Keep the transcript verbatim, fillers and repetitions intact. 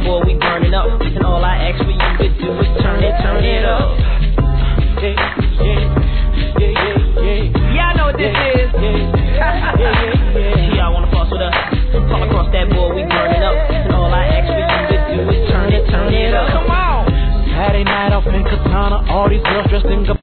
boy, we burning up. And all I ask for you to do is turn it, turn it up. Yeah, yeah, yeah, yeah, yeah. Y'all know what this is. Yeah, yeah, yeah. Y'all wanna fuss with us? Fall across that boy, we burning up. And all I ask for you to do is turn it, turn it up. Come on. Saturday night off in Katana, all these girls dressed in